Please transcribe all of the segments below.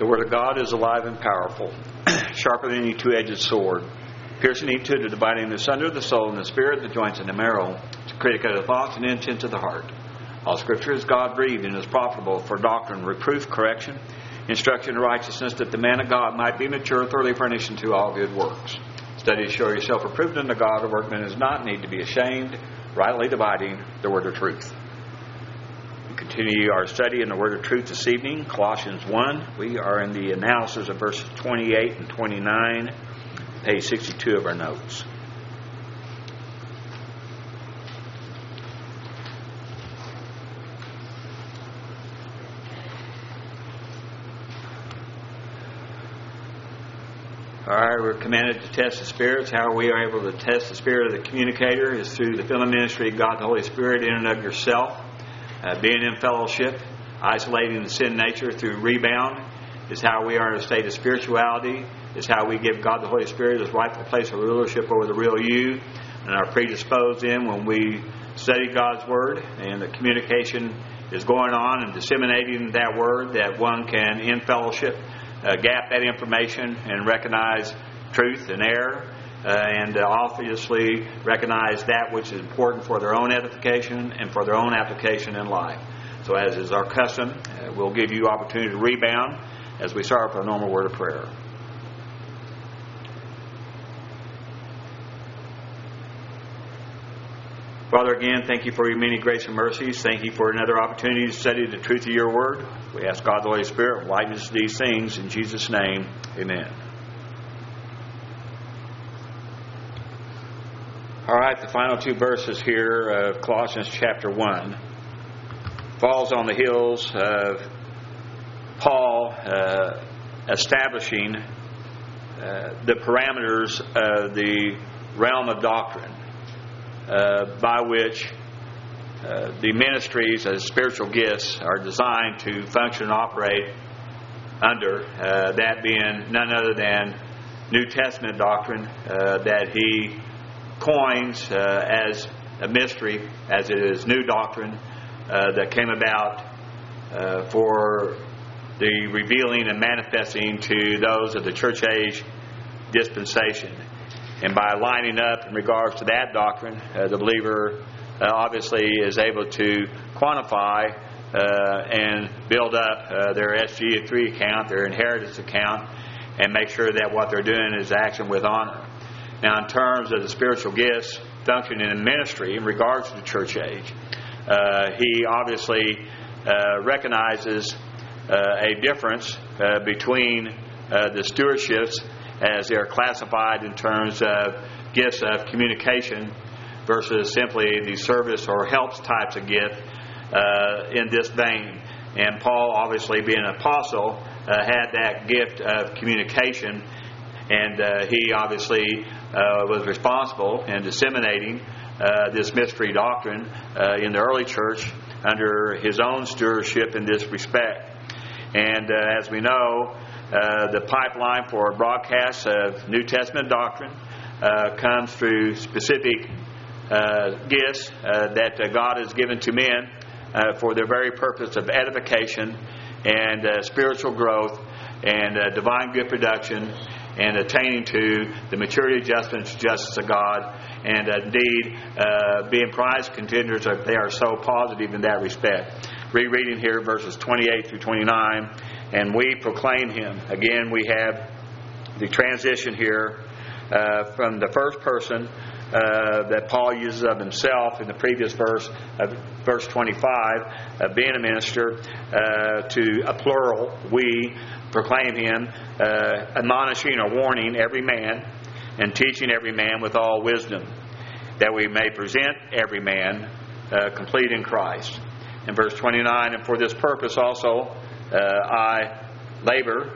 The Word of God is alive and powerful, sharper than any two-edged sword, piercing even to the dividing asunder the soul and the spirit, the joints and the marrow, to critic of the thoughts and intents of the heart. All Scripture is God-breathed and is profitable for doctrine, reproof, correction, instruction in righteousness, that the man of God might be mature, thoroughly furnished unto all good works. Study to show yourself approved unto God, a workman does not need to be ashamed, rightly dividing the word of truth. We continue our study in the word of truth this evening, Colossians 1. We are in the analysis of verses 28 and 29, page 62 of our notes. All right, we're commanded to test the spirits. How we are able to test the spirit of the communicator is through the filling ministry of God the Holy Spirit in and of yourself. Being in fellowship, isolating the sin nature through rebound is how we are in a state of spirituality, is how we give God the Holy Spirit His rightful place of rulership over the real you, and are predisposed in when we study God's Word and the communication is going on and disseminating that Word, that one can, in fellowship, gap that information and recognize truth and error, and obviously recognize that which is important for their own edification and for their own application in life. So as is our custom, we'll give you opportunity to rebound as we start with our normal word of prayer. Father, again, thank you for your many grace and mercies. Thank you for another opportunity to study the truth of your word. We ask God the Holy Spirit enlighten us to these things. In Jesus' name, amen. All right, the final two verses here of Colossians chapter 1 falls on the heels of Paul establishing the parameters of the realm of doctrine by which the ministries as spiritual gifts are designed to function and operate under, that being none other than New Testament doctrine that he coins as a mystery, as it is new doctrine that came about for the revealing and manifesting to those of the church age dispensation. And by lining up in regards to that doctrine, the believer obviously is able to quantify and build up their SG3 account, their inheritance account, and make sure that what they're doing is action with honor. Now, in terms of the spiritual gifts functioning in ministry in regards to the church age, he obviously recognizes a difference between the stewardships as they are classified in terms of gifts of communication versus simply the service or helps types of gift in this vein. And Paul, obviously being an apostle, had that gift of communication, and he obviously was responsible in disseminating this mystery doctrine in the early church under his own stewardship in this respect. And as we know, the pipeline for broadcasts of New Testament doctrine comes through specific gifts that God has given to men for the very purpose of edification and spiritual growth and divine good production and attaining to the maturity, justice, and justice of God. And indeed, being prize contenders, they are so positive in that respect. Rereading here verses 28 through 29, and we proclaim Him. Again, we have the transition here from the first person that Paul uses of himself in the previous verse, verse 25, being a minister, to a plural, we proclaim Him, admonishing or warning every man and teaching every man with all wisdom, that we may present every man complete in Christ. In verse 29, and for this purpose also I labor,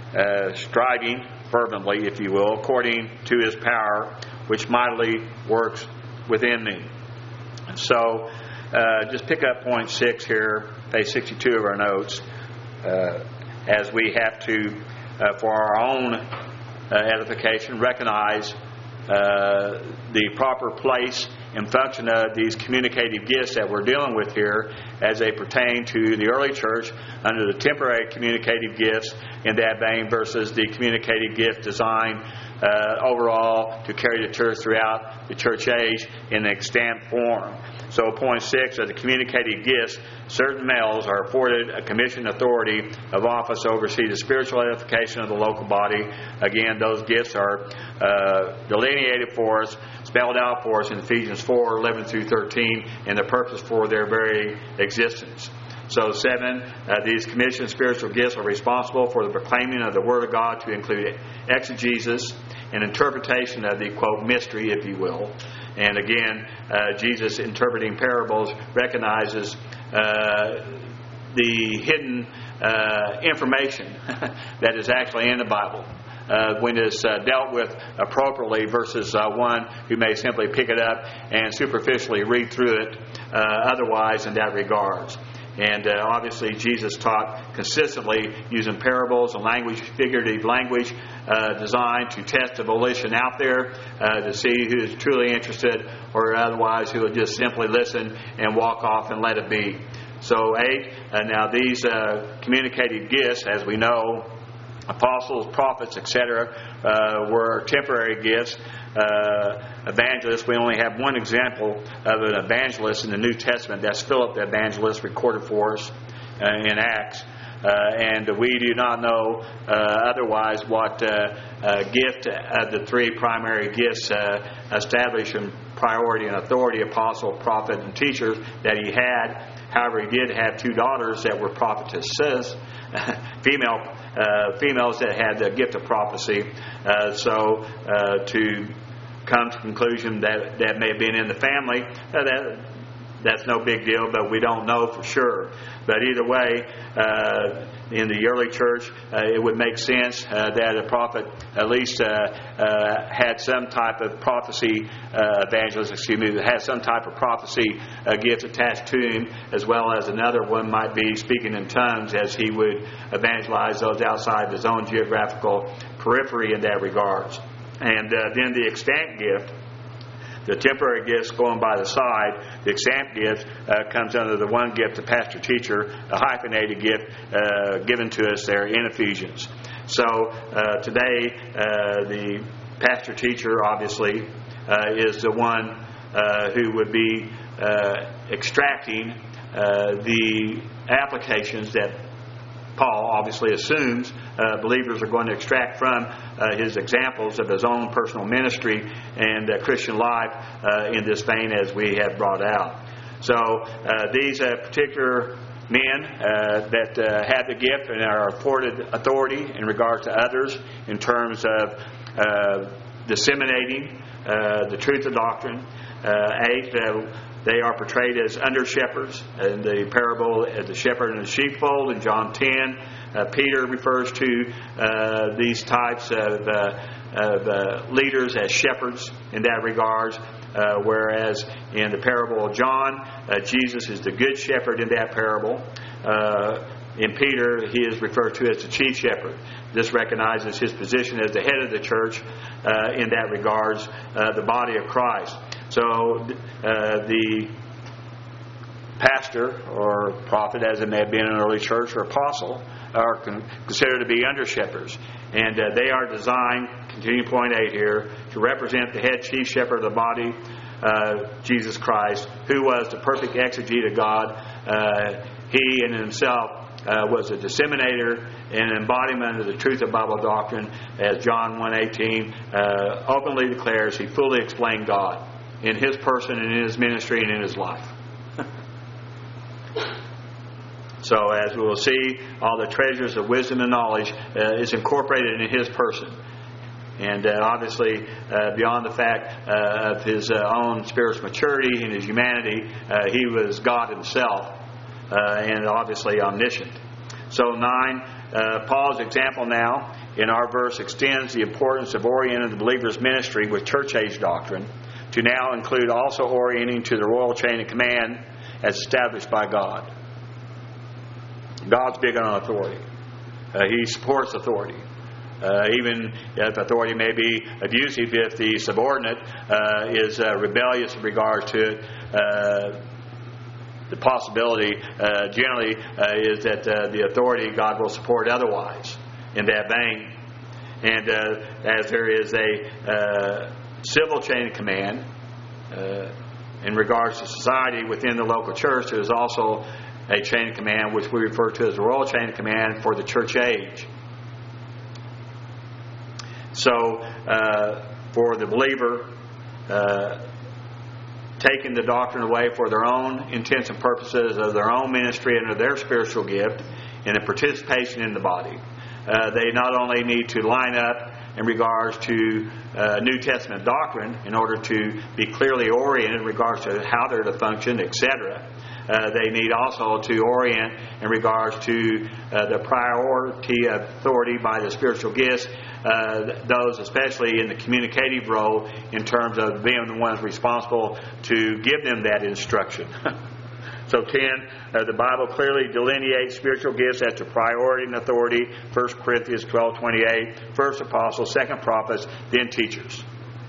striving fervently, if you will, according to His power, which mightily works within me. And so, just pick up point 6 here, page 62 of our notes, as we have to, for our own edification, recognize the proper place and function of these communicative gifts that we're dealing with here as they pertain to the early church under the temporary communicative gifts in that vein versus the communicative gift designed overall to carry the church throughout the church age in an extant form. So point 6 of the communicative gifts, certain males are afforded a commissioned authority of office to oversee the spiritual edification of the local body. Again, those gifts are delineated for us, spelled out for us in Ephesians 4:11 through 13, and the purpose for their very existence. So 7, these commissioned spiritual gifts are responsible for the proclaiming of the Word of God to include exegesis and interpretation of the, quote, mystery, if you will. And again, Jesus interpreting parables recognizes the hidden information that is actually in the Bible when it's dealt with appropriately versus one who may simply pick it up and superficially read through it otherwise in that regards. And obviously Jesus taught consistently using parables and language, figurative language, designed to test the volition out there to see who is truly interested or otherwise who will just simply listen and walk off and let it be. So 8, now these communicative gifts, as we know, apostles, prophets, etc., were temporary gifts. Evangelists, we only have one example of an evangelist in the New Testament. That's Philip the evangelist, recorded for us in Acts. And we do not know otherwise what gift of the 3 primary gifts established in priority and authority, apostle, prophet, and teachers, that he had. However, he did have 2 daughters that were prophetesses, females that had the gift of prophecy. So to come to the conclusion that that may have been in the family, that's no big deal, but we don't know for sure. But either way, in the early church, it would make sense that a prophet at least had some type of prophecy, had some type of prophecy gift attached to him, as well as another one might be speaking in tongues as he would evangelize those outside his own geographical periphery in that regards. And then the extant gift, the temporary gifts going by the side, the extant gift comes under the one gift, the pastor-teacher, a hyphenated gift given to us there in Ephesians. So today, the pastor-teacher obviously is the one who would be extracting the applications that Paul obviously assumes believers are going to extract from his examples of his own personal ministry and Christian life in this vein as we have brought out. So these particular men that have the gift and are afforded authority in regards to others in terms of disseminating the truth of doctrine. 8, they are portrayed as under-shepherds in the parable of the shepherd and the sheepfold in John 10. Peter refers to these types of leaders as shepherds in that regards, whereas in the parable of John, Jesus is the good shepherd in that parable. In Peter, he is referred to as the chief shepherd. This recognizes his position as the head of the church in that regards, the body of Christ. So the pastor or prophet, as it may have been in an early church, or apostle, are considered to be under-shepherds. And they are designed, continuing point 8 here, to represent the head chief shepherd of the body, Jesus Christ, who was the perfect exegete of God. He in himself was a disseminator and embodiment of the truth of Bible doctrine, as John 1:18 openly declares. He fully explained God in his person and in his ministry and in his life. So as we will see, all the treasures of wisdom and knowledge is incorporated in his person. And obviously, beyond the fact of his own spiritual maturity and his humanity, he was God himself, and obviously omniscient. So 9, Paul's example now in our verse extends the importance of orienting the believer's ministry with church age doctrine to now include also orienting to the royal chain of command as established by God. God's big on authority. He supports authority. Even if authority may be abusive, if the subordinate is rebellious in regards to it, the possibility generally is that the authority, God will support otherwise in that vein. And as there is a civil chain of command in regards to society within the local church, there is also a chain of command which we refer to as the royal chain of command for the church age. So, for the believer, taking the doctrine away for their own intents and purposes of their own ministry and of their spiritual gift and a participation in the body, they not only need to line up in regards to New Testament doctrine in order to be clearly oriented in regards to how they're to function, etc. They need also to orient in regards to the priority of authority by the spiritual gifts, those especially in the communicative role in terms of being the ones responsible to give them that instruction. So 10, the Bible clearly delineates spiritual gifts as to priority and authority. 1 Corinthians 12:28, first apostles, second prophets, then teachers.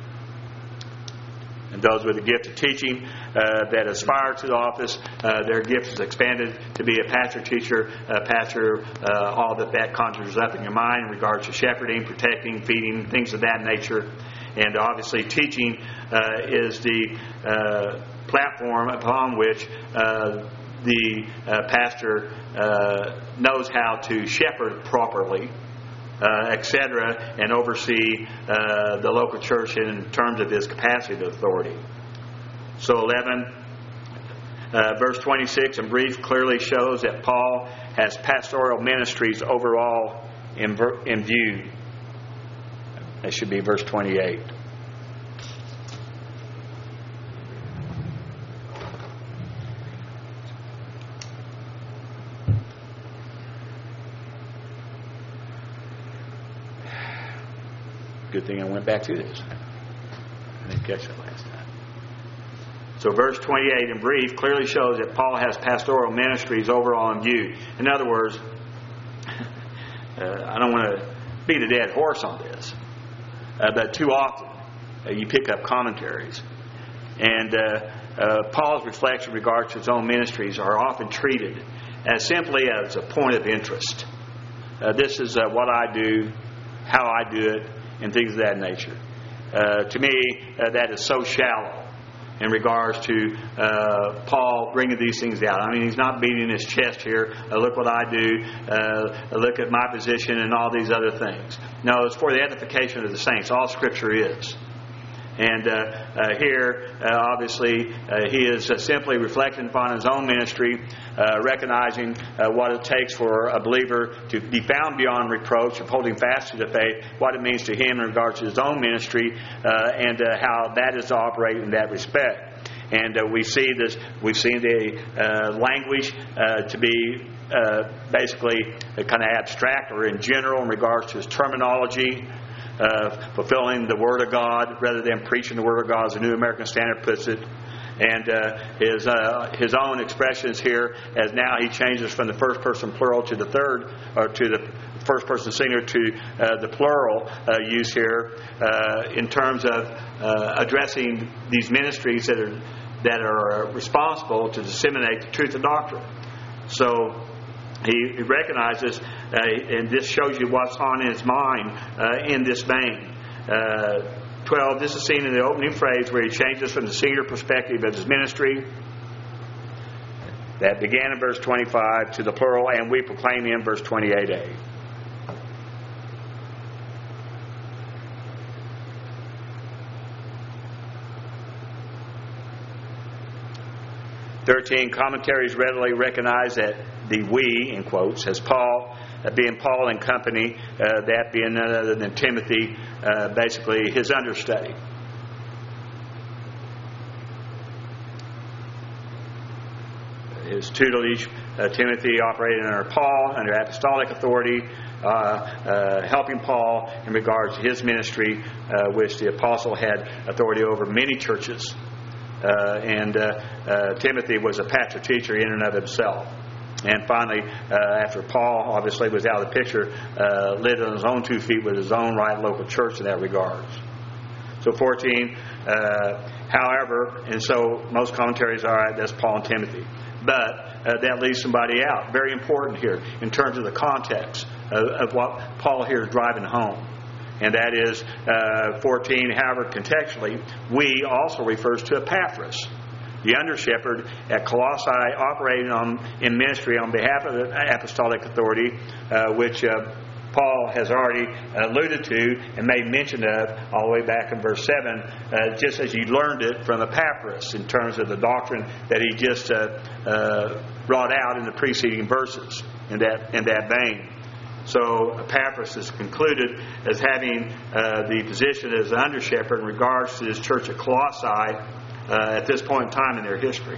And those with the gift of teaching that aspire to the office, their gift is expanded to be a pastor, teacher, pastor, all that conjures up in your mind in regards to shepherding, protecting, feeding, things of that nature. And obviously teaching is the platform upon which the pastor knows how to shepherd properly, etc., and oversee the local church in terms of his capacity of authority. So 11, verse 26 in brief clearly shows that Paul has pastoral ministries overall in view. That should be verse 28. Good thing I went back through this. I didn't catch that last time. So verse 28 in brief clearly shows that Paul has pastoral ministries overall in view. In other words, I don't want to beat a dead horse on this, but too often you pick up commentaries, and Paul's reflection in regards to his own ministries are often treated as simply as a point of interest. This is what I do, how I do it, and things of that nature. To me, that is so shallow in regards to Paul bringing these things out. I mean, he's not beating his chest here. Look what I do. Look at my position and all these other things. No, it's for the edification of the saints. All Scripture is. And here, obviously, he is simply reflecting upon his own ministry, recognizing what it takes for a believer to be found beyond reproach, of holding fast to the faith, what it means to him in regards to his own ministry, and how that is to operate in that respect. And we see this. We've seen the language to be basically kind of abstract or in general in regards to his terminology. Fulfilling the Word of God rather than preaching the Word of God, as the New American Standard puts it. And his own expressions here, as now he changes from the first person plural to the third, or to the first person singular to the plural use here, in terms of addressing these ministries that are responsible to disseminate the truth of doctrine. So he recognizes, and this shows you what's on his mind in this vein. 12, this is seen in the opening phrase where he changes from the singular perspective of his ministry that began in verse 25 to the plural, and we proclaim him, verse 28a. Commentaries readily recognize that the we, in quotes, as Paul, being Paul and company, that being none other than Timothy, basically his understudy. His tutelage, Timothy operating under Paul, under apostolic authority, helping Paul in regards to his ministry, which the apostle had authority over many churches. And Timothy was a pastor teacher in and of himself. And finally, after Paul obviously was out of the picture, lived on his own 2 feet with his own right local church in that regards. So 14, however, and so most commentaries, all right, that's Paul and Timothy. But that leaves somebody out. Very important here in terms of the context of what Paul here is driving home. And that is 14, however, contextually, we also refers to Epaphras, the under-shepherd at Colossae, operating in ministry on behalf of the apostolic authority, which Paul has already alluded to and made mention of all the way back in verse 7, just as you learned it from Epaphras in terms of the doctrine that he just brought out in the preceding verses in that vein. So Epaphras is concluded as having the position as the under-shepherd in regards to this church at Colossae at this point in time in their history.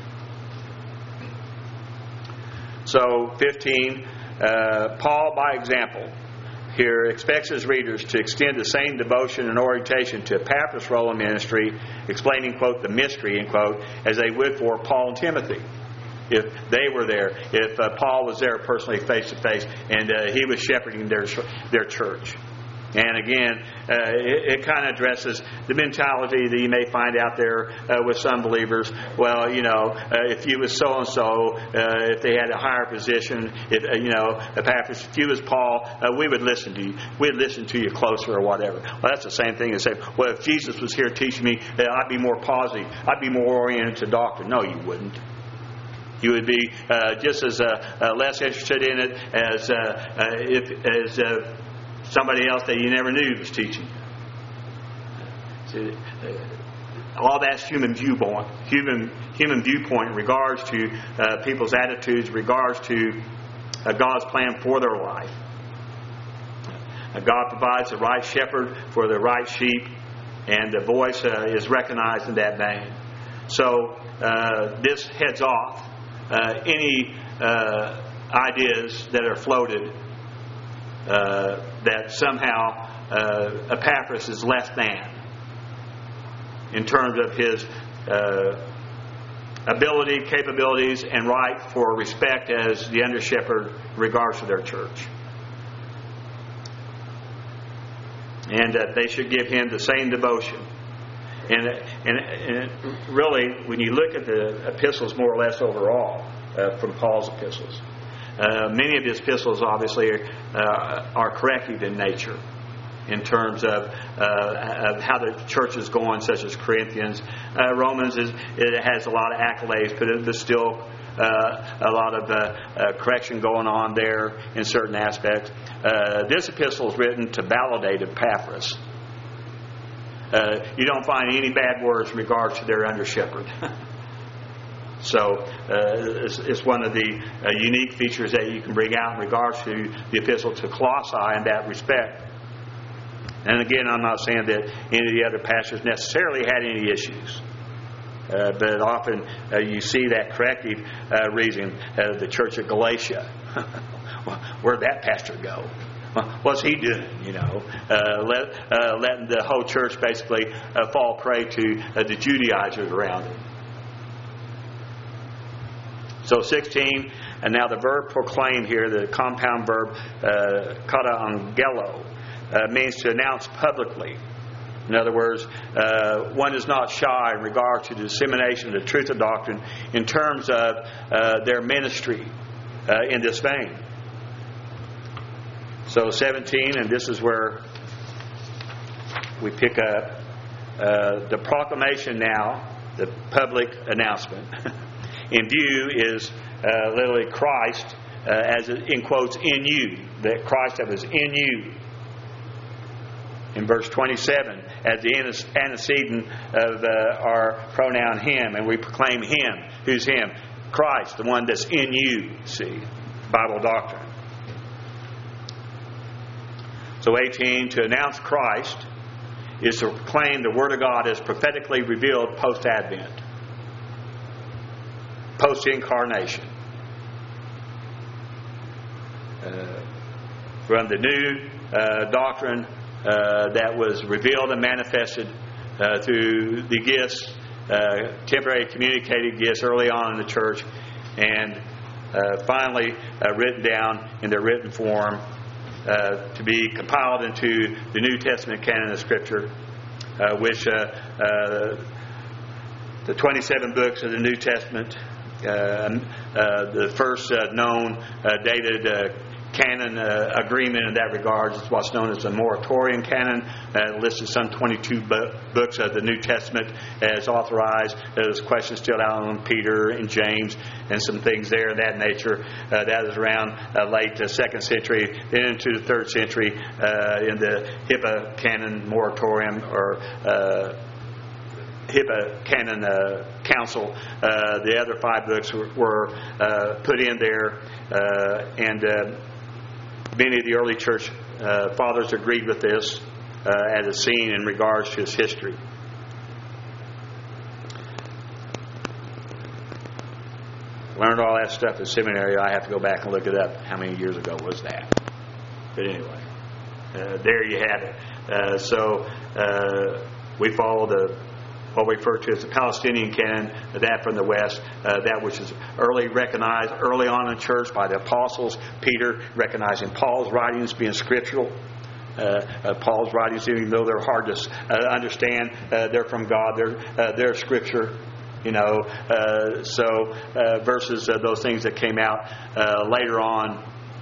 So 15, Paul, by example, here expects his readers to extend the same devotion and orientation to Epaphras' role in ministry, explaining, quote, the mystery, end quote, as they would for Paul and Timothy. If they were there, if Paul was there personally face to face, and he was shepherding their church. And again, it kind of addresses the mentality that you may find out there with some believers. Well, if you was so and so, if they had a higher position, Epaphras, if you was Paul, we would listen to you. We'd listen to you closer or whatever. Well, that's the same thing as saying, well, if Jesus was here teaching me, I'd be more positive. I'd be more oriented to doctrine. No, you wouldn't. You would be just as less interested in it as somebody else that you never knew was teaching. All that's human viewpoint. Human viewpoint in regards to people's attitudes, in regards to God's plan for their life. God provides the right shepherd for the right sheep, and the voice is recognized in that vein. So this heads off any ideas that are floated that somehow Epaphras is less than in terms of his ability, capabilities, and right for respect as the under-shepherd in regards to their church. And that they should give him the same devotion. And really, when you look at the epistles more or less overall, from Paul's epistles, many of his epistles obviously are corrective in nature in terms of how the church is going, such as Corinthians. Romans, it has a lot of accolades, but there's still a lot of correction going on there in certain aspects. This epistle is written to validate Epaphras. You don't find any bad words in regards to their under-shepherd. So it's one of the unique features that you can bring out in regards to the epistle to Colossae in that respect. And again, I'm not saying that any of the other pastors necessarily had any issues. But often you see that corrective reason. The church of Galatia. Where'd that pastor go? What's he doing? Letting the whole church basically fall prey to the Judaizers around it. So 16, and now the verb proclaim here, the compound verb kata angelo, means to announce publicly. In other words, one is not shy in regard to the dissemination of the truth of doctrine in terms of their ministry in this vein. So 17, and this is where we pick up the proclamation now, the public announcement. In view is literally Christ, as in quotes, in you, that Christ that was in you. In verse 27, as the antecedent of our pronoun him, and we proclaim him. Who's him? Christ, the one that's in you, see, Bible doctrine. So 18, to announce Christ is to proclaim the Word of God as prophetically revealed post-Advent, post-incarnation. From the new doctrine that was revealed and manifested through the gifts, temporary communicated gifts early on in the church, and finally written down in their written form to be compiled into the New Testament canon of Scripture, which the 27 books of the New Testament, the first known dated canon agreement in that regard is what's known as the Moratorian canon. Listed some 22 books of the New Testament as authorized. There's questions still out on Peter and James and some things there of that nature. That is around late 2nd century, then into the 3rd century in the Hippa canon moratorium or Hippa Canon Council. The other 5 books were put in there, and many of the early church fathers agreed with this as a scene in regards to its history. Learned all that stuff in seminary. I have to go back and look it up. How many years ago was that? But anyway, there you have it. So we follow what we refer to as the Palestinian canon, that from the West, that which is recognized early on in church by the apostles. Peter recognizing Paul's writings being scriptural. Paul's writings, even though they're hard to understand, they're from God. They're scripture. Versus those things that came out later on,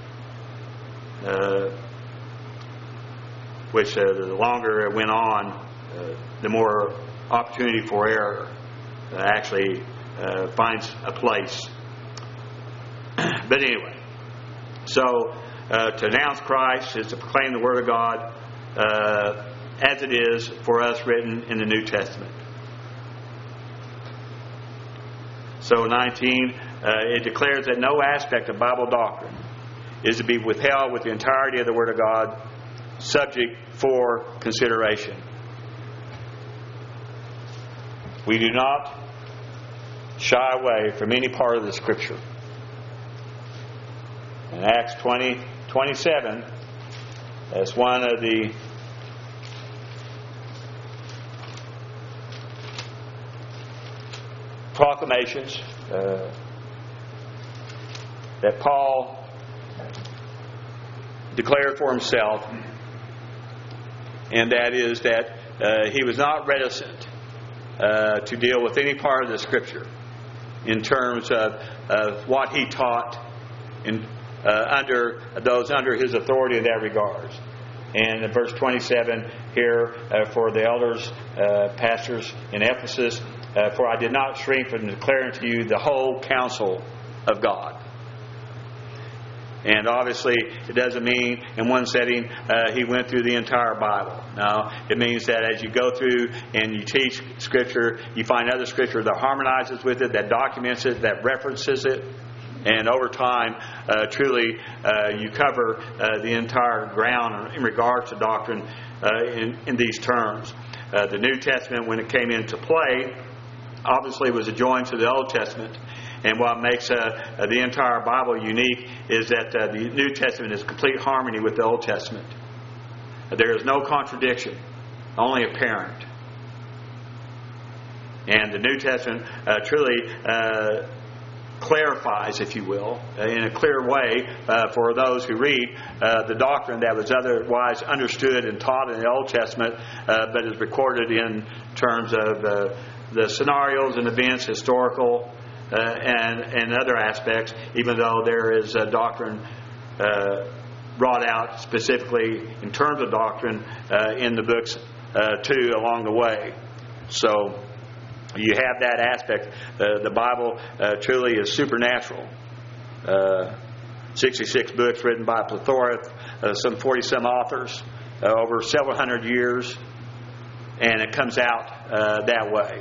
which the longer it went on, the more opportunity for error actually finds a place. But anyway, so to announce Christ is to proclaim the Word of God as it is for us written in the New Testament. So 19, it declares that no aspect of Bible doctrine is to be withheld with the entirety of the Word of God, subject for consideration. We do not shy away from any part of the Scripture. In Acts 20:27, that's one of the proclamations that Paul declared for himself, and that is that he was not reticent to deal with any part of the Scripture in terms of what he taught under those under his authority in that regard. And in verse 27 here, for the elders, pastors in Ephesus, for I did not shrink from declaring to you the whole counsel of God. And obviously, it doesn't mean in one setting he went through the entire Bible. No, it means that as you go through and you teach Scripture, you find other Scripture that harmonizes with it, that documents it, that references it. And over time, truly, you cover the entire ground in regards to doctrine in these terms. The New Testament, when it came into play, obviously was adjoined to the Old Testament. And what makes the entire Bible unique is that the New Testament is complete harmony with the Old Testament. There is no contradiction, only apparent. And the New Testament truly clarifies, if you will, in a clear way for those who read the doctrine that was otherwise understood and taught in the Old Testament, but is recorded in terms of the scenarios and events, historical, and other aspects, even though there is a doctrine brought out specifically in terms of doctrine in the books too along the way. So you have that aspect. The Bible truly is supernatural. 66 books written by a plethora, some 40-some authors, over several hundred years, and it comes out that way.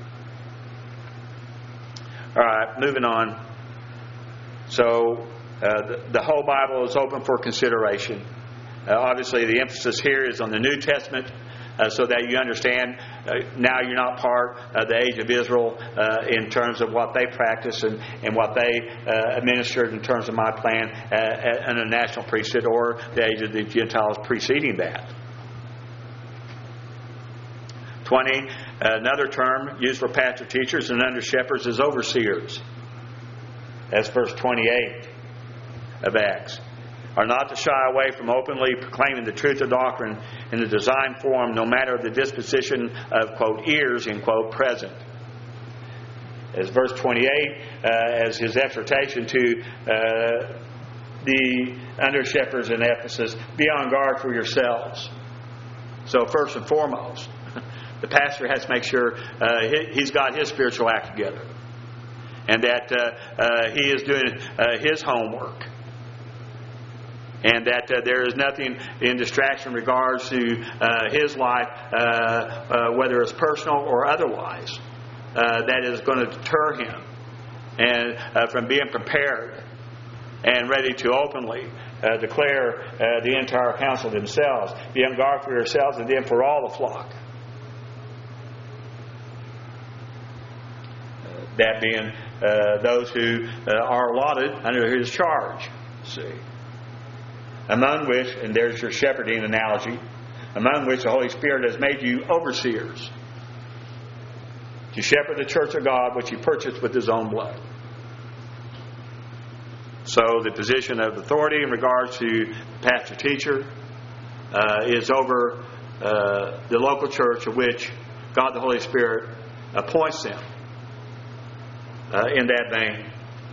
All right, moving on. So the whole Bible is open for consideration. Obviously, the emphasis here is on the New Testament, so that you understand now you're not part of the age of Israel in terms of what they practice and what they administered in terms of my plan in a national priesthood, or the age of the Gentiles preceding that. 20, another term used for pastor teachers and under shepherds is overseers. That's verse 28 of Acts. Are not to shy away from openly proclaiming the truth of doctrine in the designed form, no matter the disposition of, quote, ears, end quote, present. As verse 28, as his exhortation to the under-shepherds in Ephesus, be on guard for yourselves. So first and foremost, the pastor has to make sure he's got his spiritual act together, and that he is doing his homework, and that there is nothing in distraction in regards to his life, whether it's personal or otherwise, that is going to deter him and from being prepared and ready to openly declare the entire counsel themselves. Be on guard for yourselves and then for all the flock. That being those who are allotted under his charge. See, among which, and there's your shepherding analogy, among which the Holy Spirit has made you overseers to shepherd the church of God, which he purchased with his own blood. So the position of authority in regards to pastor-teacher is over the local church of which God the Holy Spirit appoints them in that vein.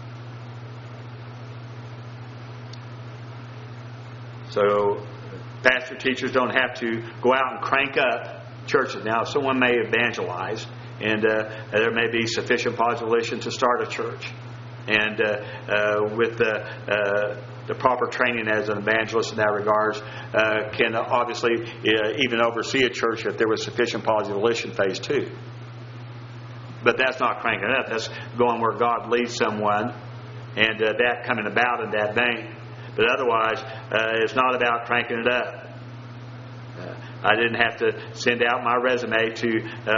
So pastor-teachers don't have to go out and crank up churches. Now, someone may evangelize, and there may be sufficient population to start a church. And with the proper training as an evangelist in that regards, can obviously even oversee a church if there was sufficient population, phase 2. But that's not cranking it up. That's going where God leads someone, and that coming about in that vein. But otherwise, it's not about cranking it up. I didn't have to send out my resume to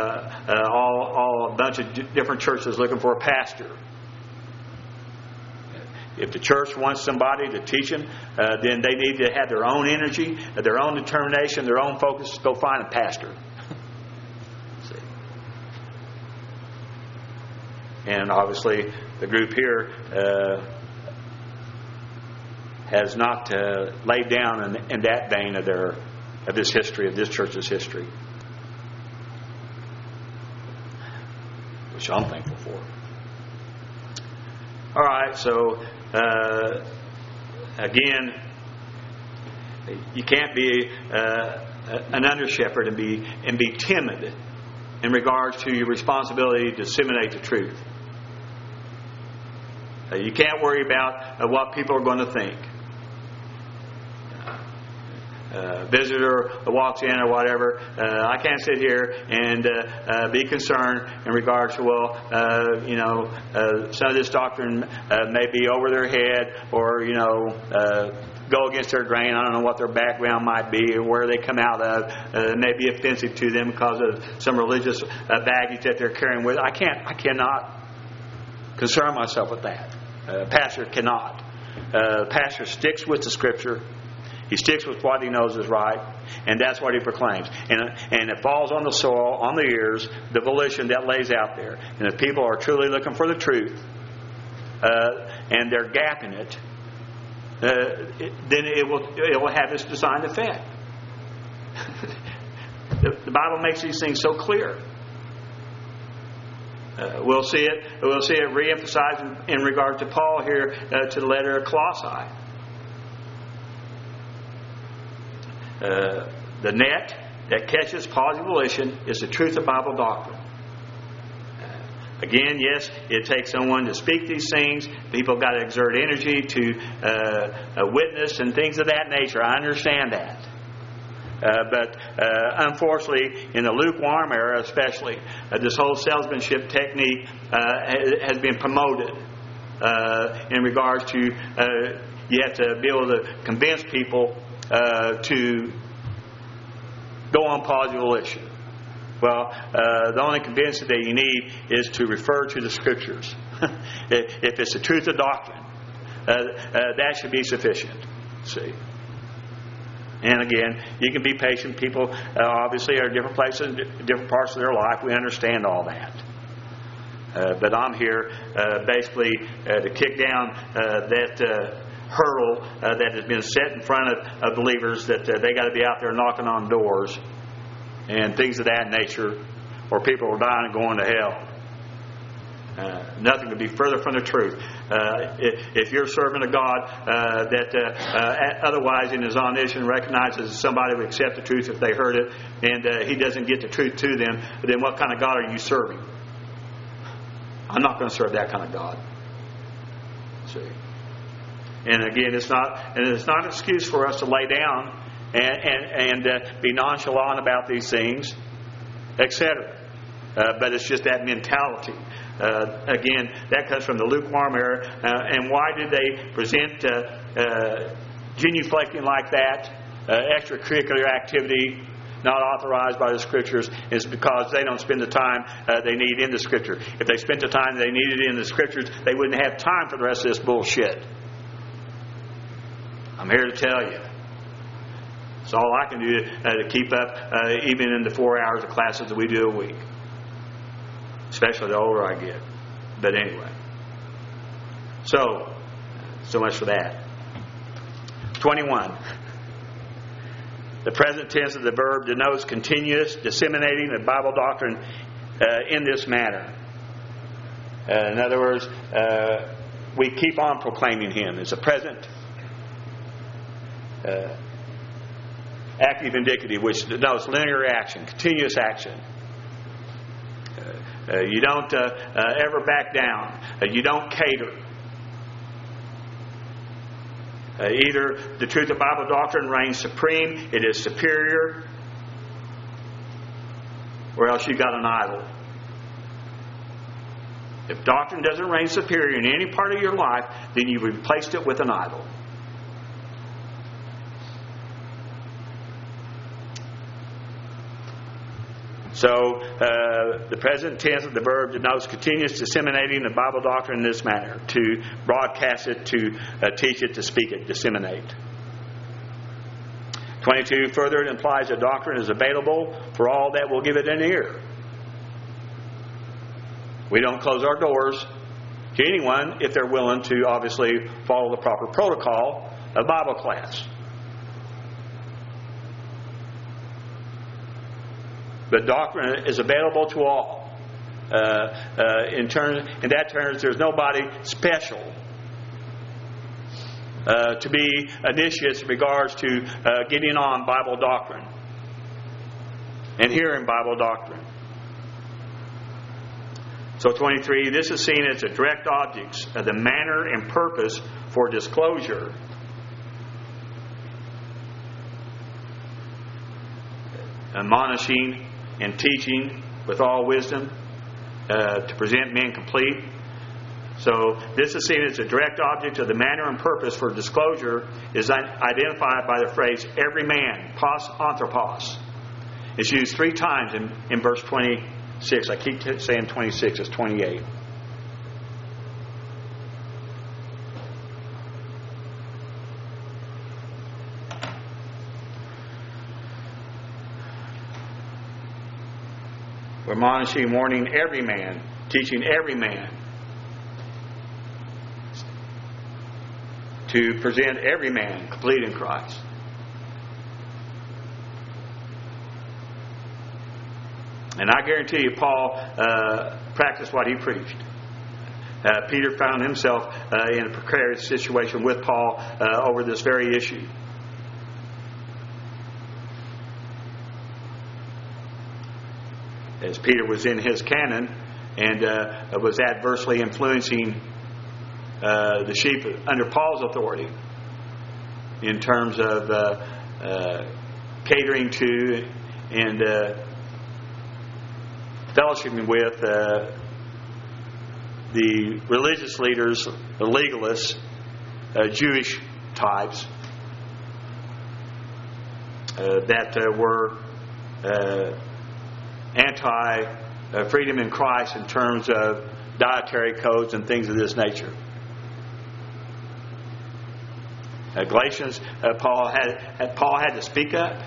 a bunch of different churches looking for a pastor. If the church wants somebody to teach them, then they need to have their own energy, their own determination, their own focus to go find a pastor. See? And obviously, the group here has not laid down in that vein of this history, of this church's history, which I'm thankful for. All right, so again, you can't be an under shepherd and be timid in regards to your responsibility to disseminate the truth. You can't worry about what people are going to think. Visitor walks in or whatever, I can't sit here and be concerned in regards to, some of this doctrine may be over their head, or, go against their grain. I don't know what their background might be or where they come out of. It may be offensive to them because of some religious baggage that they're carrying with. I cannot concern myself with that. Pastor cannot. Pastor sticks with the Scripture. He sticks with what he knows is right, and that's what he proclaims. And it falls on the soil, on the ears, the volition that lays out there. And if people are truly looking for the truth, and they're gapping it, then it will have its designed effect. The Bible makes these things so clear. We'll see it re-emphasized in regard to Paul here to the letter of Colossae. The net that catches positive volition is the truth of Bible doctrine. Again, yes, it takes someone to speak these things. People got to exert energy to witness and things of that nature. I understand that. But unfortunately, in the lukewarm era especially, this whole salesmanship technique has been promoted in regards to you have to be able to convince people to go on positive volition. Well, the only convincing that you need is to refer to the Scriptures. If it's the truth of doctrine, that should be sufficient. See? And again, you can be patient. People obviously are in different places, different parts of their life. We understand all that. But I'm here basically to kick down that hurdle that has been set in front of believers, that they got to be out there knocking on doors and things of that nature, or people are dying and going to hell. Nothing could be further from the truth. If you're a servant of God that otherwise in His omniscience recognizes somebody would accept the truth if they heard it, and He doesn't get the truth to them, then what kind of God are you serving? I'm not going to serve that kind of God. See? And again, it's not an excuse for us to lay down and be nonchalant about these things, etc. But it's just that mentality. Again, that comes from the lukewarm era. And why did they present genuflecting like that, extracurricular activity not authorized by the Scriptures? Is because they don't spend the time they need in the Scripture. If they spent the time they needed in the Scriptures, they wouldn't have time for the rest of this bullshit. I'm here to tell you. It's all I can do to keep up, even in the 4 hours of classes that we do a week. Especially the older I get. But anyway. So much for that. 21. The present tense of the verb denotes continuous disseminating of Bible doctrine in this manner. In other words, we keep on proclaiming Him. It's a present active indicative, which denotes linear action, continuous action. You don't ever back down. You don't cater. Either the truth of Bible doctrine reigns supreme, it is superior, or else you've got an idol. If doctrine doesn't reign superior in any part of your life, then you've replaced it with an idol. So, the present tense of the verb denotes continuous disseminating of Bible doctrine in this manner. To broadcast it, to teach it, to speak it, disseminate. 22. Further, it implies that doctrine is available for all that will give it an ear. We don't close our doors to anyone if they're willing to obviously follow the proper protocol of Bible class. But doctrine is available to all. In that terms, there's nobody special to be initiates in regards to getting on Bible doctrine and hearing Bible doctrine. So 23, this is seen as a direct object of the manner and purpose for disclosure. Admonishing and teaching with all wisdom to present men complete. So this is seen as a direct object of the manner and purpose for disclosure is identified by the phrase every man, pos anthropos. It's used 3 times in verse 26. I keep saying 26, it's 28. Admonishing, warning every man, teaching every man, to present every man complete in Christ. And I guarantee you, Paul practiced what he preached. Peter found himself in a precarious situation with Paul over this very issue. As Peter was in his canon and was adversely influencing the sheep under Paul's authority in terms of catering to and fellowshipping with the religious leaders, the legalists, Jewish types that were anti-freedom in Christ in terms of dietary codes and things of this nature. Galatians, Paul had to speak up.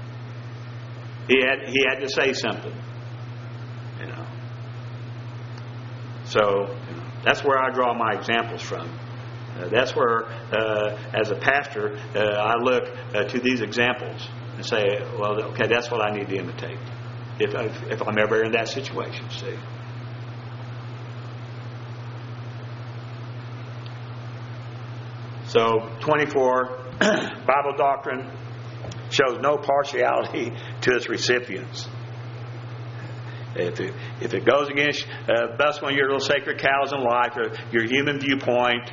He had to say something. You know. So that's where I draw my examples from. That's where, as a pastor, I look to these examples and say, well, okay, that's what I need to imitate if I'm ever in that situation, see. So, 24, Bible doctrine shows no partiality to its recipients. If it goes against thus one of your little sacred cows in life, or your human viewpoint,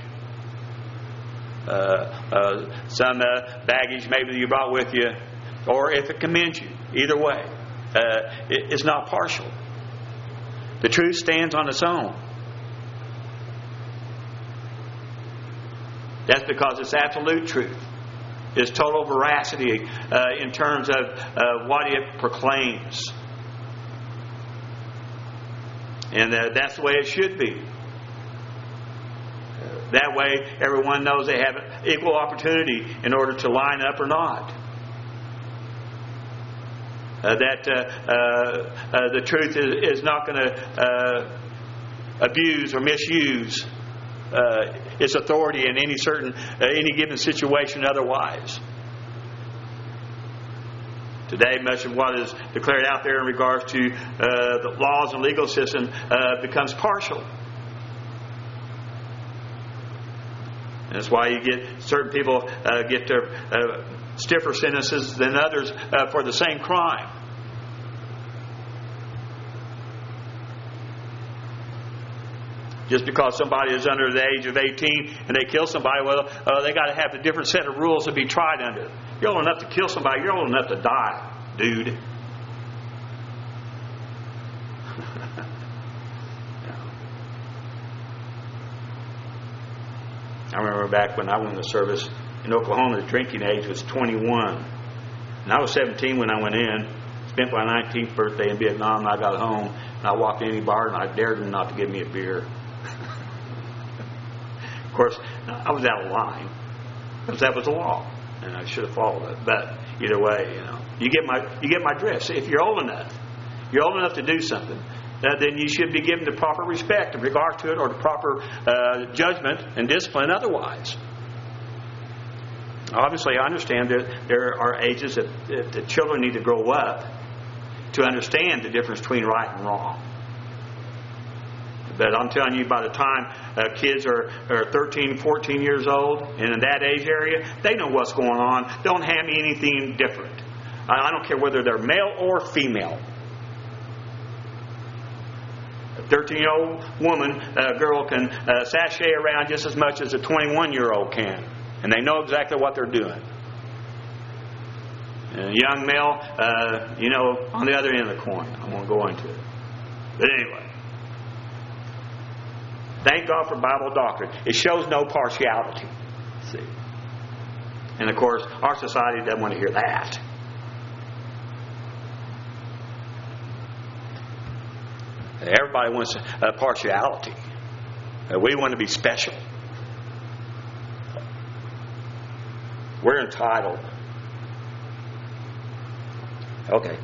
some baggage maybe that you brought with you, or if it commends you, either way, it's not partial. The truth stands on its own. That's because it's absolute truth. It's total veracity in terms of what it proclaims. And that's the way it should be. That way, everyone knows they have equal opportunity in order to line up or not. The truth is not going to abuse or misuse its authority in any given situation otherwise. Today, much of what is declared out there in regards to the laws and legal system becomes partial. And that's why you get certain people get their stiffer sentences than others for the same crime. Just because somebody is under the age of 18 and they kill somebody, well, they got to have a different set of rules to be tried under. You're old enough to kill somebody, you're old enough to die, dude. I remember back when I went to service in Oklahoma, the drinking age was 21. And I was 17 when I went in. Spent my 19th birthday in Vietnam, and I got home, and I walked in any bar, and I dared them not to give me a beer. Of course, I was out of line, because that was the law, and I should have followed it. But either way, you get my drift. See, if you're old enough to do something, then you should be given the proper respect in regard to it, or the proper judgment and discipline otherwise. Obviously, I understand that there are ages that the children need to grow up to understand the difference between right and wrong. But I'm telling you, by the time kids are 13, 14 years old, and in that age area, they know what's going on. Don't hand me anything different. I don't care whether they're male or female. A 13-year-old girl can sashay around just as much as a 21-year-old can. And they know exactly what they're doing. And a young male, on the other end of the coin. I won't go into it. But anyway. Thank God for Bible doctrine. It shows no partiality. See? And of course, our society doesn't want to hear that. Everybody wants partiality. We want to be special. We're entitled. Okay.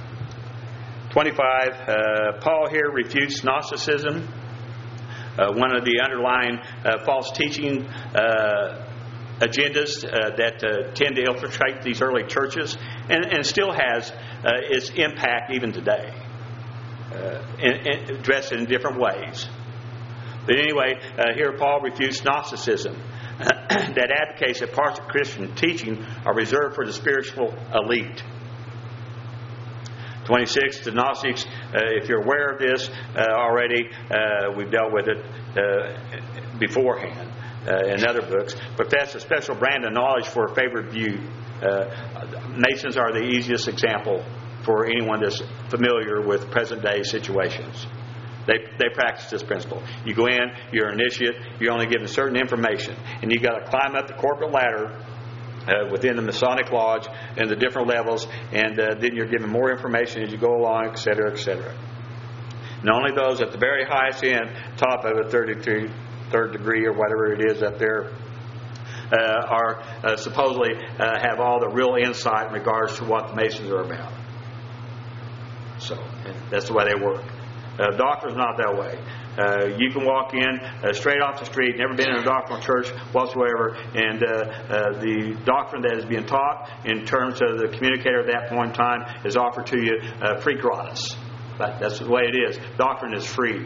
25. Paul here refutes Gnosticism. One of the underlying false teaching agendas that tend to infiltrate these early churches, and still has its impact even today, addressed in different ways. But anyway, here Paul refutes Gnosticism that advocates that parts of Christian teaching are reserved for the spiritual elite. 26, the Gnostics, if you're aware of this already, we've dealt with it beforehand in other books, profess a special brand of knowledge for a favored view. Masons are the easiest example for anyone that's familiar with present day situations. They practice this principle. You go in, you're an initiate, you're only given certain information, and you've got to climb up the corporate ladder within the Masonic Lodge and the different levels, and then you're given more information as you go along, etc., etc. And only those at the very highest end, top of a third degree or whatever it is up there, are supposedly have all the real insight in regards to what the Masons are about. So that's the way they work. Doctrine's not that way. You can walk in straight off the street, never been in a doctrinal church whatsoever, and the doctrine that is being taught in terms of the communicator at that point in time is offered to you free gratis. But that's the way it is. Doctrine is free.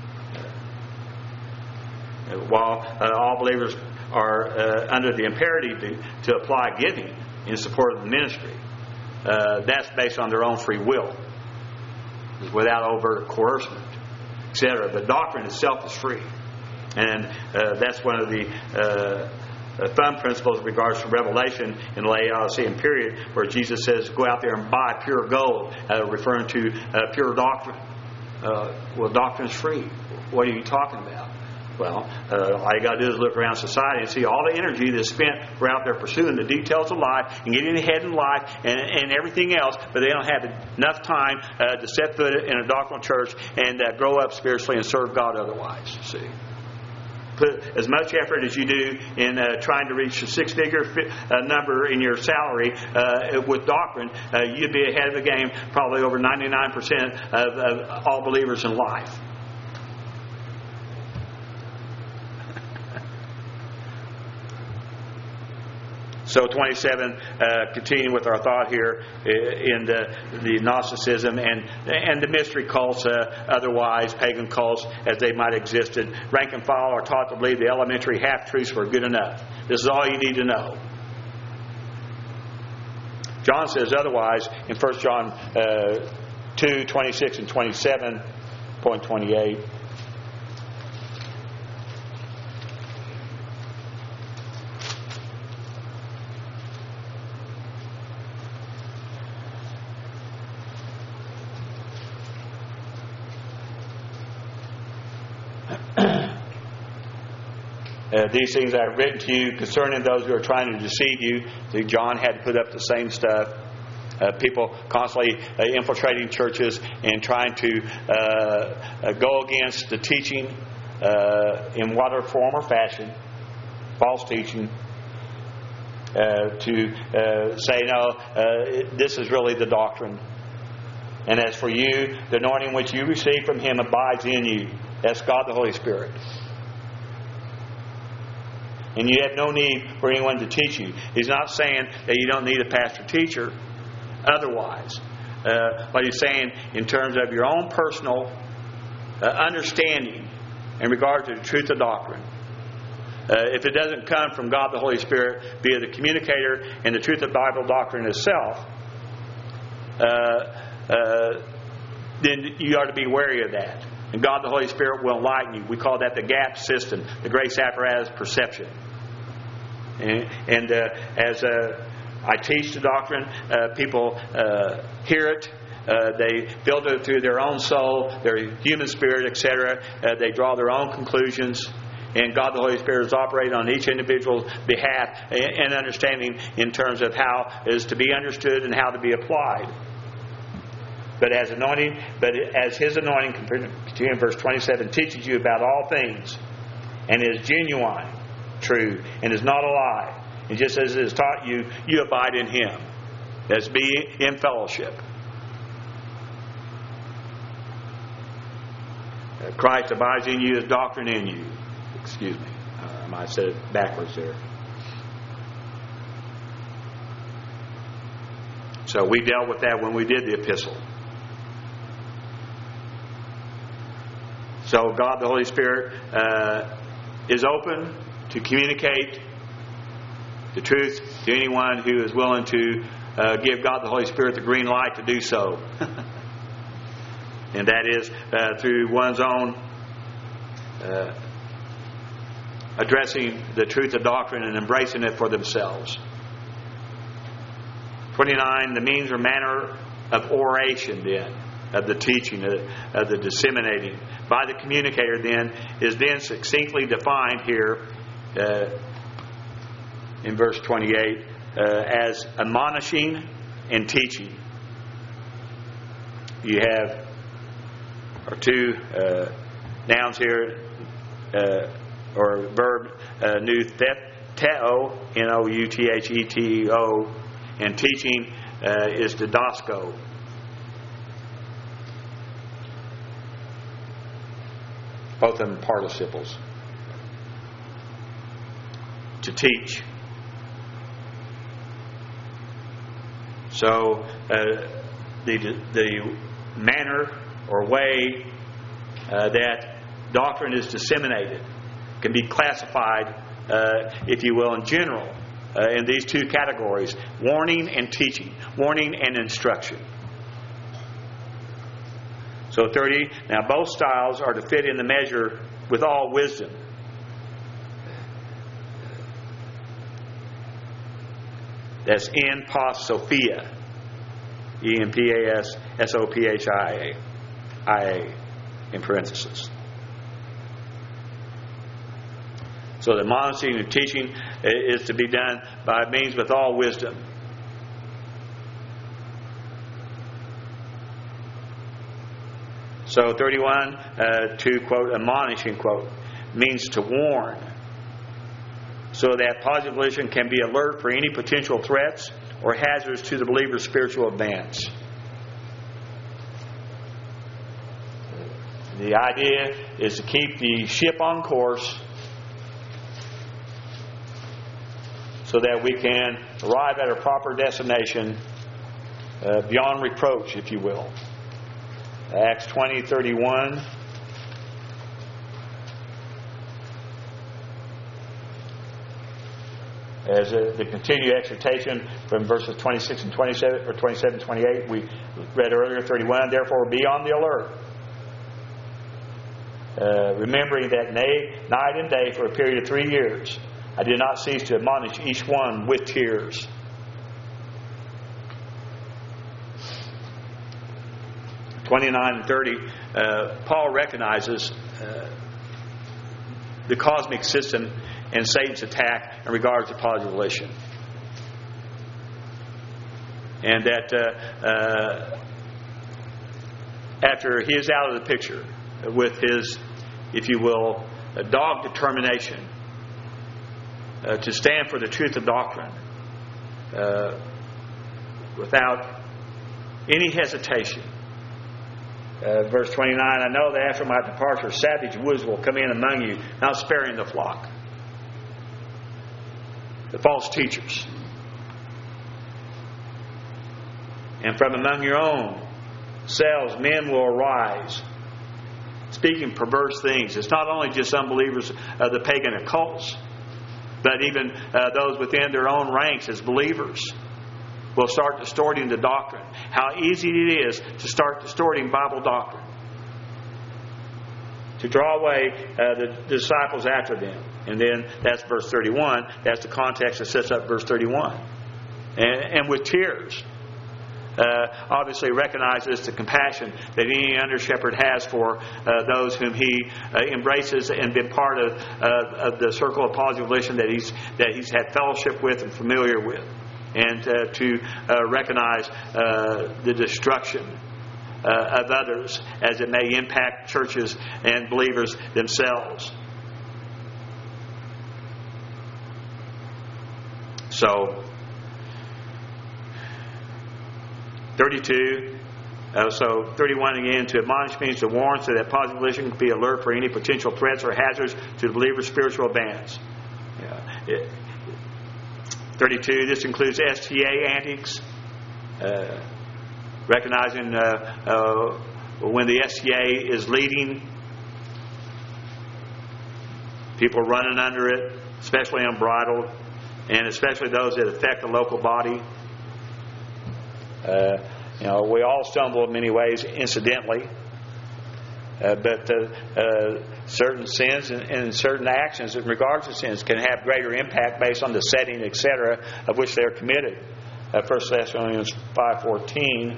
While all believers are under the imperative to apply giving in support of the ministry, that's based on their own free will, without overt coercion, etc. But doctrine itself is free. And that's one of the thumb principles in regards to Revelation in the Laodicean period, where Jesus says, go out there and buy pure gold, referring to pure doctrine. Well, doctrine is free. What are you talking about? Well, all you got to do is look around society and see all the energy that's spent. We're out there pursuing the details of life and getting ahead in life and everything else, but they don't have enough time to set foot in a doctrinal church and grow up spiritually and serve God otherwise. See, put as much effort as you do in trying to reach a six-figure number in your salary with doctrine, you'd be ahead of the game, probably over 99% of all believers in life. So 27, continuing with our thought here in the Gnosticism and the mystery cults, otherwise pagan cults as they might have existed. Rank and file are taught to believe the elementary half-truths were good enough. This is all you need to know. John says otherwise in 1 John 2, 26 and 27.28. These things I have written to you concerning those who are trying to deceive you. See, John had to put up the same stuff. People constantly infiltrating churches and trying to go against the teaching in whatever form or fashion, false teaching, to say, no, this is really the doctrine. And as for you, the anointing which you receive from Him abides in you. That's God the Holy Spirit. And you have no need for anyone to teach you. He's not saying that you don't need a pastor-teacher otherwise. But He's saying in terms of your own personal understanding in regard to the truth of doctrine. If it doesn't come from God the Holy Spirit via the communicator and the truth of Bible doctrine itself, then you ought to be wary of that. And God the Holy Spirit will enlighten you. We call that the GAP system, the grace apparatus perception. And as I teach the doctrine, people hear it. They filter it through their own soul, their human spirit, etc. They draw their own conclusions. And God the Holy Spirit is operating on each individual's behalf and understanding in terms of how it is to be understood and how to be applied. But as His anointing, continue in verse 27, teaches you about all things, and is genuine, true, and is not a lie. And just as it is taught you, you abide in Him. That's be in fellowship. Christ abides in you, His doctrine in you. Excuse me, I might have said it backwards there. So we dealt with that when we did the epistle. So God the Holy Spirit is open to communicate the truth to anyone who is willing to give God the Holy Spirit the green light to do so. And that is through one's own addressing the truth of doctrine and embracing it for themselves. 29, the means or manner of oration then, of the teaching, of the disseminating by the communicator then, is then succinctly defined here in verse 28 as admonishing and teaching. You have two nouns here, or verb noutheteo, Noutheteo, and teaching is didasko. Both of them participles. To teach. So the manner or way that doctrine is disseminated can be classified, if you will, in general, in these two categories: warning and teaching, warning and instruction. So 30. Now both styles are to fit in the measure with all wisdom. That's in pos Sophia. EMPAS SOPHIA in parentheses. So the admonishing and teaching is to be done by means with all wisdom. So 31, to quote, admonishing, quote, means to warn, so that positive volition can be alert for any potential threats or hazards to the believer's spiritual advance. The idea is to keep the ship on course so that we can arrive at a proper destination beyond reproach, if you will. Acts 20:31. As the continued exhortation from verses 26 and 27, or 27 and 28, we read earlier, 31. Therefore, be on the alert, remembering that night and day for a period of 3 years, I did not cease to admonish each one with tears. (29 and 30), Paul recognizes the cosmic system and Satan's attack in regards to positive volition. And that after he is out of the picture with his, if you will, dogged determination to stand for the truth of doctrine without any hesitation. Verse 29, I know that after my departure savage wolves will come in among you, not sparing the flock. The false teachers. And from among your own selves men will arise, speaking perverse things. It's not only just unbelievers of the pagan occults, but even those within their own ranks as believers will start distorting the doctrine. How easy it is to start distorting Bible doctrine, to draw away the disciples after them. And then that's verse 31. That's the context that sets up verse 31. And with tears, obviously recognizes the compassion that any under shepherd has for those whom he embraces and been part of the circle of positive volition that he's had fellowship with and familiar with, and to recognize the destruction of others as it may impact churches and believers themselves. So 32, so 31 again, to admonish means to warn so that positive volition can be alert for any potential threats or hazards to the believer's spiritual advance. 32, this includes STA antics, recognizing when the STA is leading, people running under it, especially unbridled, and especially those that affect the local body. We all stumble in many ways incidentally, but certain sins and certain actions in regards to sins can have greater impact based on the setting, etc., of which they're committed. 1 Thessalonians 5:14.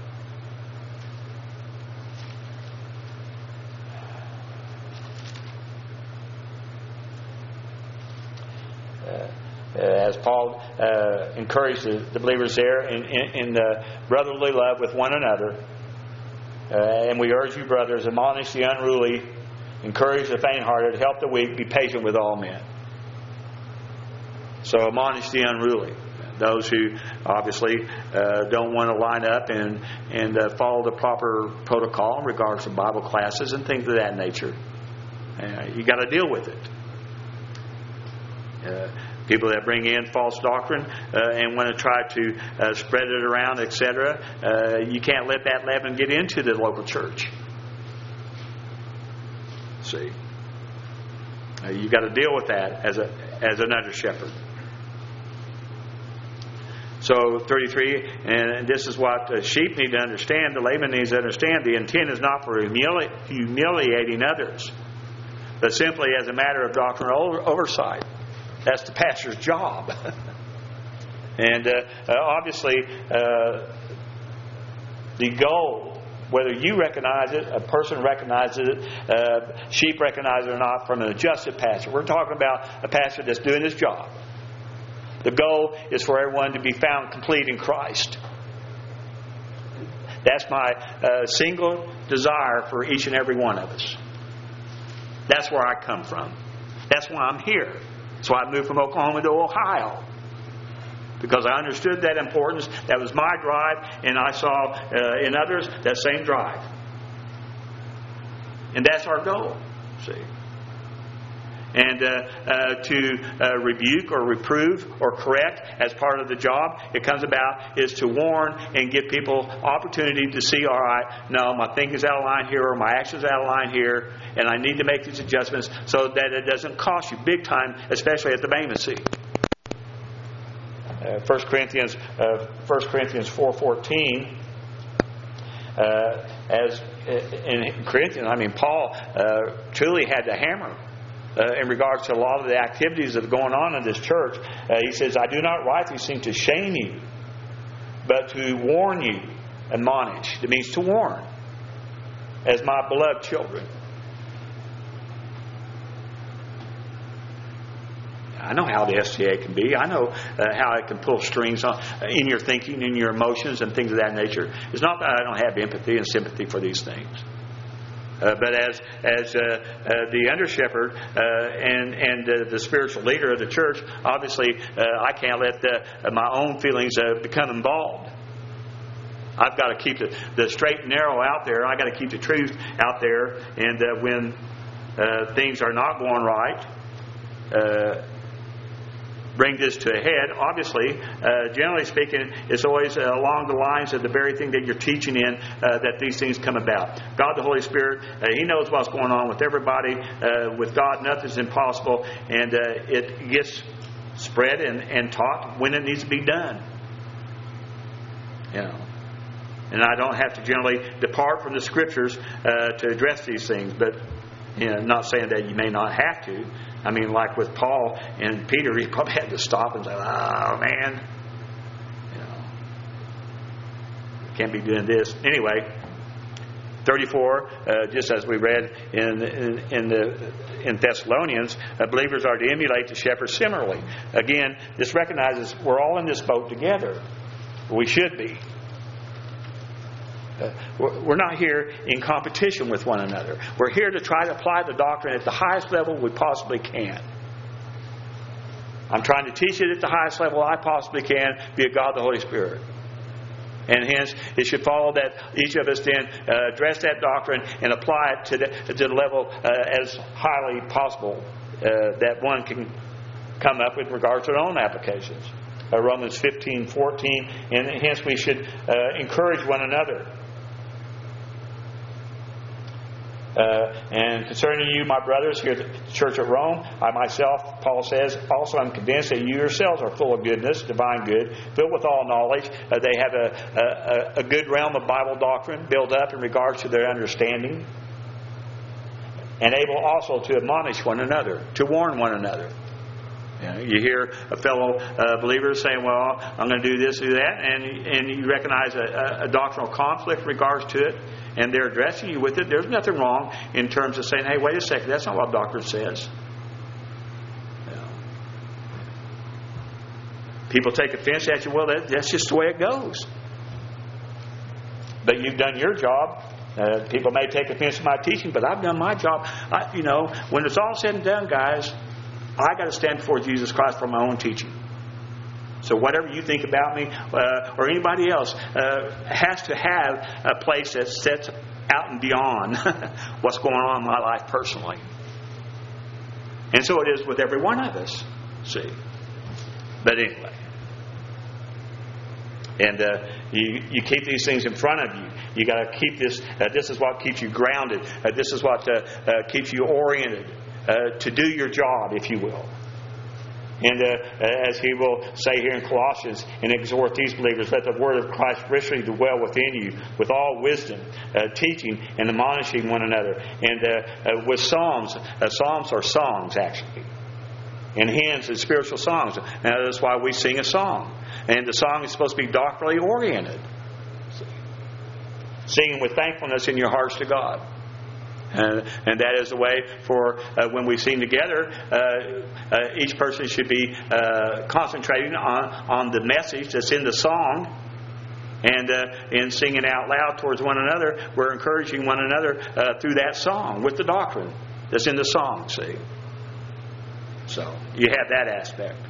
As Paul encouraged the believers there in brotherly love with one another. And we urge you, brothers, admonish the unruly, encourage the faint-hearted, help the weak, be patient with all men. So admonish the unruly, those who obviously don't want to line up and follow the proper protocol in regards to Bible classes and things of that nature. You got to deal with it. People that bring in false doctrine and want to try to spread it around, etc. You can't let that leaven get into the local church. See, you got to deal with that as an under shepherd. So 33, and this is what the sheep need to understand. The layman needs to understand. The intent is not for humiliating others, but simply as a matter of doctrinal oversight. That's the pastor's job. And obviously, the goal, whether you recognize it, a person recognizes it, sheep recognize it or not, from an adjusted pastor. We're talking about a pastor that's doing his job. The goal is for everyone to be found complete in Christ. That's my single desire for each and every one of us. That's where I come from. That's why I'm here. That's why I moved from Oklahoma to Ohio. Because I understood that importance. That was my drive, and I saw in others that same drive. And that's our goal. See? And to rebuke or reprove or correct as part of the job it comes about is to warn and give people opportunity to see, all right, no, my thinking's out of line here or my action's out of line here, and I need to make these adjustments so that it doesn't cost you big time, especially at the Bema seat. 1 Corinthians 4:14. As in Corinthians, Paul truly had to hammer in regards to a lot of the activities that are going on in this church. He says, I do not write these things to shame you, but to warn you, admonish. It means to warn, as my beloved children. I know how the STA can be. I know how it can pull strings in your thinking, in your emotions, and things of that nature. It's not that I don't have empathy and sympathy for these things. But as the under shepherd and the spiritual leader of the church, obviously I can't let my own feelings become involved. I've got to keep the straight and narrow out there. I've got to keep the truth out there. And when things are not going right, bring this to a head. Obviously, generally speaking, it's always along the lines of the very thing that you're teaching in that these things come about. God the Holy Spirit, He knows what's going on with everybody. With God, nothing's impossible. And it gets spread and taught when it needs to be done. You know. And I don't have to generally depart from the Scriptures to address these things. But not saying that you may not have to. Like with Paul and Peter, he probably had to stop and say, oh, man, can't be doing this. Anyway, 34, just as we read in Thessalonians, believers are to emulate the shepherd similarly. Again, this recognizes we're all in this boat together. We should be. We're not here in competition with one another. We're here to try to apply the doctrine at the highest level we possibly can. I'm trying to teach it at the highest level I possibly can via God the Holy Spirit. And hence, it should follow that each of us then address that doctrine and apply it to the level as highly possible that one can come up with regards to their own applications. Romans 15:14, and hence we should encourage one another. And concerning you, my brothers, here at the church at Rome, I myself, Paul says, also am convinced that you yourselves are full of goodness, divine good, filled with all knowledge. They have a good realm of Bible doctrine built up in regards to their understanding, and able also to admonish one another, to warn one another. You hear a fellow believer saying, well, I'm going to do this, do that, and you recognize a doctrinal conflict in regards to it, and they're addressing you with it. There's nothing wrong in terms of saying, hey, wait a second, that's not what doctrine says. People take offense at you. Well, that's just the way it goes. But you've done your job. People may take offense to my teaching, but I've done my job. When it's all said and done, guys, I got to stand before Jesus Christ for my own teaching. So whatever you think about me or anybody else has to have a place that sets out and beyond what's going on in my life personally. And so it is with every one of us. See? But anyway. And you keep these things in front of you. You got to keep this. This is what keeps you grounded. This is what keeps you oriented to do your job, if you will. And as he will say here in Colossians, and exhort these believers, let the word of Christ richly dwell within you, with all wisdom, teaching and admonishing one another, and with psalms. Psalms are songs, actually, and hymns and spiritual songs. Now, that's why we sing a song. And the song is supposed to be doctrinally oriented. Singing with thankfulness in your hearts to God. And that is the way for when we sing together, each person should be concentrating on the message that's in the song. And in singing out loud towards one another, we're encouraging one another through that song with the doctrine that's in the song, see. So you have that aspect.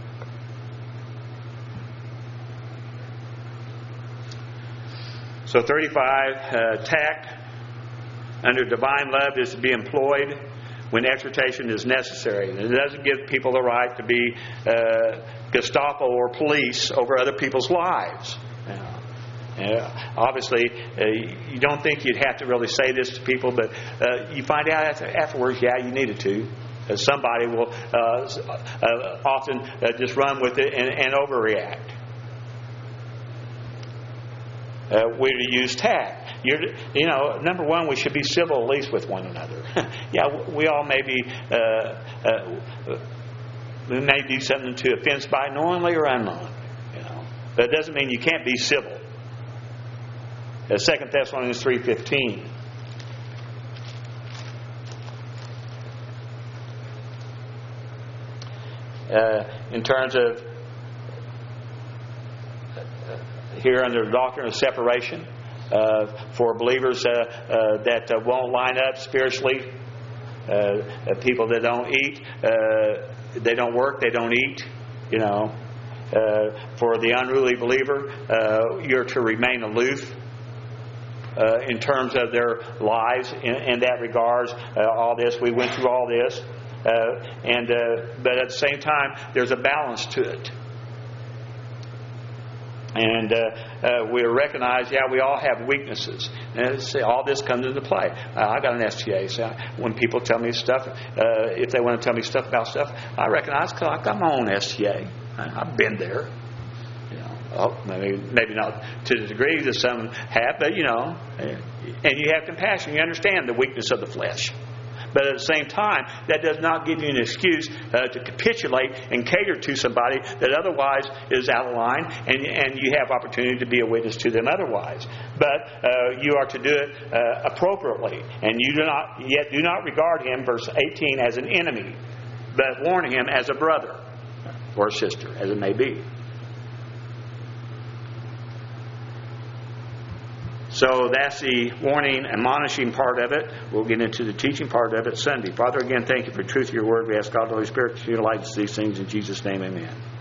So 35, tact under divine love is to be employed when exhortation is necessary. It doesn't give people the right to be Gestapo or police over other people's lives. Obviously, you don't think you'd have to really say this to people, but you find out afterwards, yeah, you needed to. Somebody will often just run with it and overreact. We're to use tact. Number one, we should be civil at least with one another. Yeah, we all may be, we may do something to offense by knowingly or unknowingly. But it doesn't mean you can't be civil. 2 Thessalonians 3:15. In terms of here under the doctrine of separation, for believers that won't line up spiritually, people that don't eat, they don't work, they don't eat, for the unruly believer, you're to remain aloof in terms of their lives in that regards. All this, we went through all this, but at the same time, there's a balance to it. And we recognize, we all have weaknesses. And all this comes into play. I got an STA. So when people tell me stuff, if they want to tell me stuff about stuff, I recognize because I've got my own STA. I've been there. Maybe not to the degree that some have, but and you have compassion. You understand the weakness of the flesh. But at the same time, that does not give you an excuse to capitulate and cater to somebody that otherwise is out of line, and you have opportunity to be a witness to them otherwise. But you are to do it appropriately, and you do not regard him, verse 18, as an enemy, but warn him as a brother or a sister, as it may be. So that's the warning, admonishing part of it. We'll get into the teaching part of it Sunday. Father, again, thank you for the truth of your word. We ask God, the Holy Spirit, to utilize these things in Jesus' name. Amen.